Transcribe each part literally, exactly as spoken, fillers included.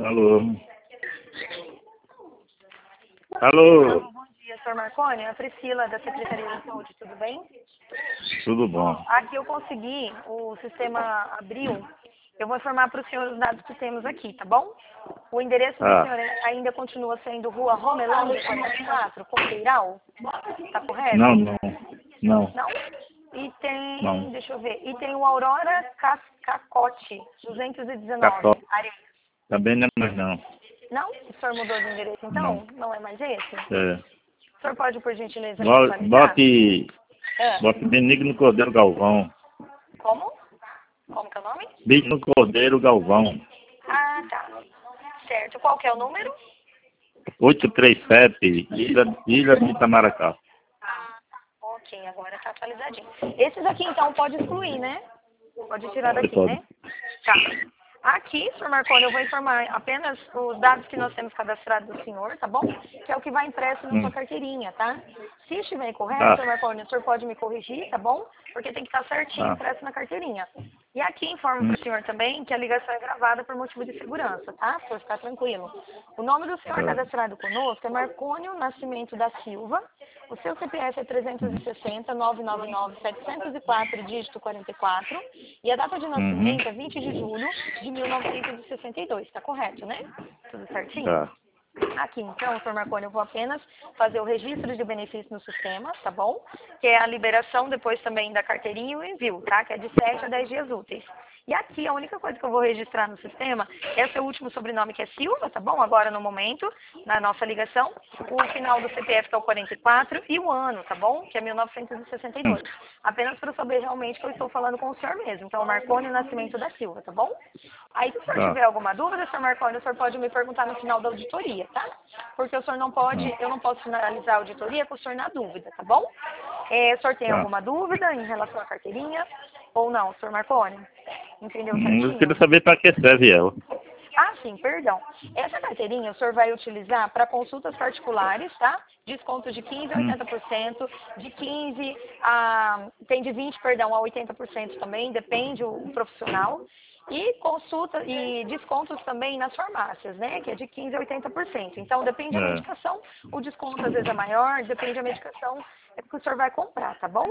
Alô? Alô? Bom dia, senhor Marconi. É a Priscila, da Secretaria de Saúde, tudo bem? Tudo bom. Aqui eu consegui, o sistema abriu. Eu vou informar para o senhor os dados que temos aqui, tá bom? O endereço do Ah, senhor ainda continua sendo Rua Romelândia, quarenta e quatro, Coqueiral? Tá correto? não, não. Não, Não? E tem, não. deixa eu ver, e tem o Aurora Cas- Cacote, duzentos e dezenove, Cacó. Areia. Também não é mais não. Não? O senhor mudou de endereço, Não. então? Não é mais esse? É. O senhor pode, por gentileza, me Bo- atualizar? Bote, É. bote Benigno Cordeiro Galvão. Como? Como que é o nome? Benigno Cordeiro Galvão. Ah, tá. Certo. Qual que é o número? oitocentos e trinta e sete, Ilha, Ilha de Itamaracá. Ah, tá. Ok, agora tá atualizadinho. Esses aqui, então, pode excluir, né? Pode tirar Pode, daqui, pode. né? Tá. Aqui, senhor Marconi, eu vou informar apenas os dados que nós temos cadastrados do senhor, tá bom? Que é o que vai impresso na sua Hum. carteirinha, tá? Se estiver incorreto, Tá, senhor Marconi, o senhor pode me corrigir, tá bom? Porque tem que estar certinho tá. impresso na carteirinha. E aqui informo Hum. para o senhor também que a ligação é gravada por motivo de segurança, tá? Para o senhor ficar tranquilo. O nome do senhor É. cadastrado conosco é Marcônio Nascimento da Silva. O seu C P F é trezentos e sessenta, novecentos e noventa e nove, setecentos e quatro, dígito quarenta e quatro. E a data de Uhum. nascimento é vinte de julho de mil novecentos e sessenta e dois, tá correto, né? Tudo certinho? Tá. Aqui, então, senhor Marconi, eu vou apenas fazer o registro de benefício no sistema, tá bom? Que é a liberação depois também da carteirinha e o envio, tá? Que é de sete a dez dias úteis. E aqui, a única coisa que eu vou registrar no sistema é o seu último sobrenome, que é Silva, tá bom? Agora, no momento, na nossa ligação. O final do C P F, que é o quarenta e quatro, e o ano, tá bom? Que é mil novecentos e sessenta e dois. Apenas para eu saber realmente que eu estou falando com o senhor mesmo. Então, Marconi Nascimento da Silva, tá bom? Aí, se o senhor Tá. tiver alguma dúvida, senhor Marconi, o senhor pode me perguntar no final da auditoria, tá? Porque o senhor não pode, Tá. eu não posso finalizar a auditoria com o senhor na dúvida, tá bom? É, o senhor tem Tá. alguma dúvida em relação à carteirinha? Ou não, senhor Marconi? Entendeu Hum, Eu certinho? queria saber para que serve ela. Ah, sim, perdão. Essa carteirinha o senhor vai utilizar para consultas particulares, tá? Descontos de quinze a Hum. oitenta por cento, de quinze a... tem de vinte, perdão, a oitenta por cento também, depende o, o profissional. E consulta e descontos também nas farmácias, né? Que é de quinze a oitenta por cento. Então, depende da É. medicação, o desconto às vezes é maior, depende da medicação que o senhor vai comprar, tá bom?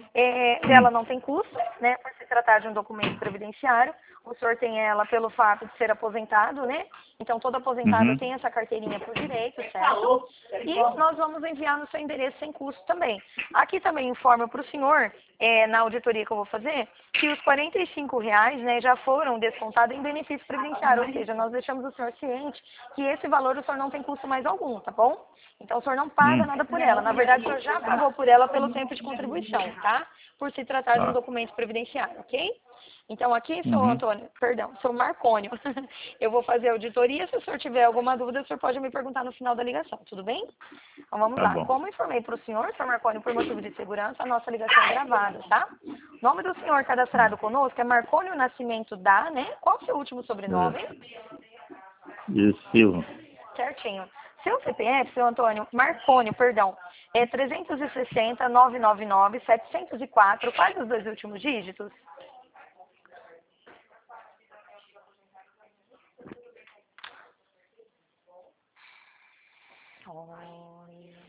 É, Hum. dela não tem custo, né? Por se tratar de um documento previdenciário. O senhor tem ela pelo fato de ser aposentado, né? Então, todo aposentado Uhum. tem essa carteirinha por direito, certo? E nós vamos enviar no seu endereço sem custo também. Aqui também informo para o senhor, é, na auditoria que eu vou fazer, que os quarenta e cinco reais, né, já foram descontados em benefício previdenciário, ou seja, nós deixamos o senhor ciente que esse valor o senhor não tem custo mais algum, tá bom? Então, o senhor não paga Hum. nada por ela. Na verdade, o senhor já pagou por ela pelo tempo de contribuição, tá? Por se tratar de um Tá. documento previdenciário, ok? Então, aqui, seu Uhum. Antônio, perdão, seu Marcônio, eu vou fazer a auditoria. Se o senhor tiver alguma dúvida, o senhor pode me perguntar no final da ligação, tudo bem? Então, vamos Tá lá. bom. Como informei para o senhor, seu Marcônio, por motivo de segurança, a nossa ligação é gravada, tá? O nome do senhor cadastrado conosco é Marcônio Nascimento da, né? Qual o seu último sobrenome? É. E Silva. Certinho. Seu C P F, seu Antônio, Marcônio, perdão, é trezentos e sessenta, novecentos e noventa e nove, setecentos e quatro. Quais os dois últimos dígitos? Olha.